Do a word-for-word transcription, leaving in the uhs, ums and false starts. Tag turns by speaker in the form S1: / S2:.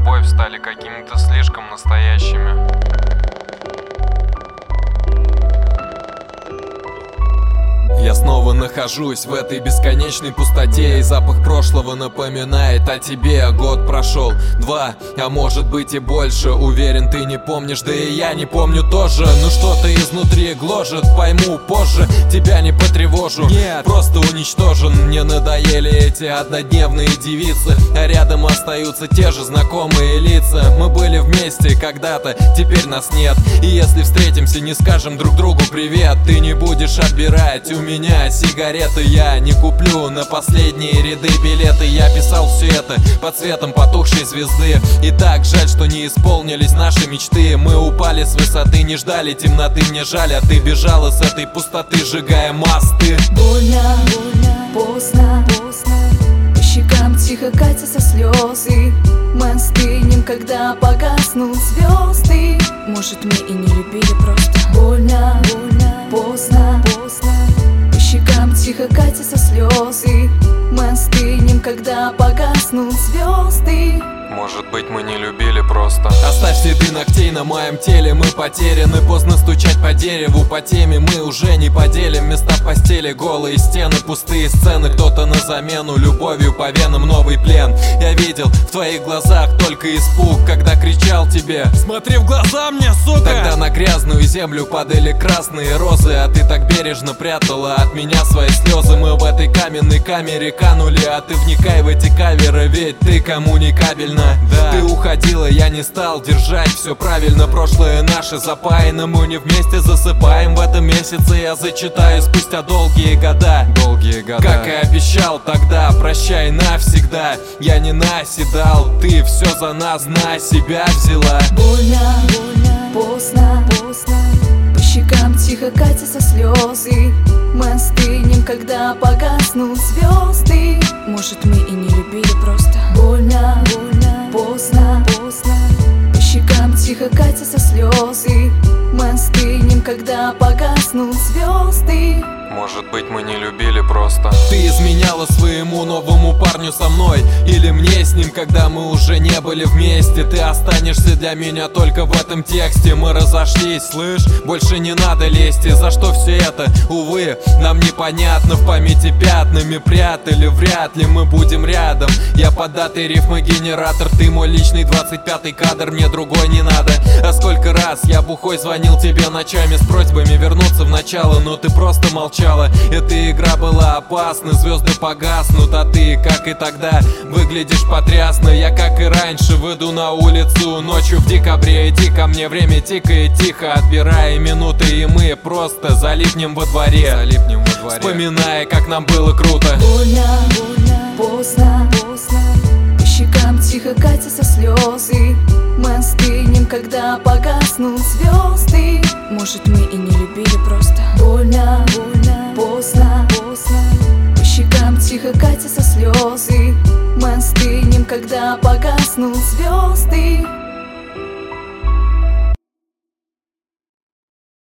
S1: любовь стали какими-то слишком настоящими.
S2: Я снова нахожусь в этой бесконечной пустоте, и запах прошлого напоминает о тебе. Год прошел, два, а может быть и больше. Уверен, ты не помнишь, да и я не помню тоже. Ну что-то изнутри гложет, пойму позже. Тебя не потревожу, нет, просто уничтожен. Мне надоели эти однодневные девицы, а рядом остаются те же знакомые лица. Мы были вместе когда-то, теперь нас нет. И если встретимся, не скажем друг другу привет. Ты не будешь отбирать у меня меня сигареты, я не куплю на последние ряды билеты. Я писал все это под светом потухшей звезды. И так жаль, что не исполнились наши мечты. Мы упали с высоты, не ждали темноты. Мне жаль, а ты бежала с этой пустоты, сжигая мосты.
S3: Больно, больно, поздно, поздно. По щекам тихо катятся слезы. Мы остынем, когда погаснут звезды. Может, мы и не любили просто. Больно, больно, поздно, поздно. По щекам тихо катятся слезы. Мы остынем, когда погаснут звезды.
S1: Может быть, мы не любили просто.
S2: Оставь следы ногтей на моем теле, мы потеряны. Поздно стучать по дереву, по теме мы уже не поделим. Места в постели, голые стены, пустые сцены. Кто-то на замену, любовью по венам новый плен. Я видел в твоих глазах только испуг, когда кричал тебе: смотри в глаза мне, сука! Тогда на грязную землю падали красные розы, а ты так бережно прятала от меня свои слезы. Мы в этой каменной камере канули, а ты вникай в эти каверы, ведь ты коммуникабельна. Да. Ты уходила, я не стал держать все правильно. Прошлое наше запаяно, мы не вместе засыпаем. В этом месяце я зачитаю спустя долгие года. Долгие года. Как и обещал тогда, прощай навсегда. Я не наседал, ты все за нас на себя взяла.
S3: Больно, больно, поздно, поздно. По щекам тихо катятся слезы. Мы остынем, когда погаснут звезды. Может, мы и не любили просто. Больно, больно, поздно, поздно. По щекам тихо катятся слезы. Мы остынем, когда погаснут звезды.
S1: Может быть, мы не любили просто.
S2: Ты изменяла своему новому парню со мной, или мне с ним, когда мы уже не были вместе. Ты останешься для меня только в этом тексте. Мы разошлись, слышь, больше не надо лезть. И за что все это, увы, нам непонятно. В памяти пятнами прятали, вряд ли мы будем рядом. Я податый рифмогенератор, ты мой личный двадцать пятый кадр. Мне другой не надо. А сколько раз я бухой звонил тебе ночами с просьбами вернуться в начало, но ты просто молчал. Эта игра была опасна, звезды погаснут, а ты, как и тогда, выглядишь потрясно. Я, как и раньше, выйду на улицу ночью в декабре. Иди ко мне, время тикает тихо, отбирая минуты, и мы просто залипнем во дворе, залипнем во дворе, вспоминая, как нам было круто.
S3: Больно, больно, поздно, поздно. По щекам тихо катятся слезы. Мы остынем, когда погаснут звезды. Может, мы и не любили просто. Больно, больно, поздно, поздно. По щекам тихо катятся слезы. Мы остынем, когда погаснут звезды.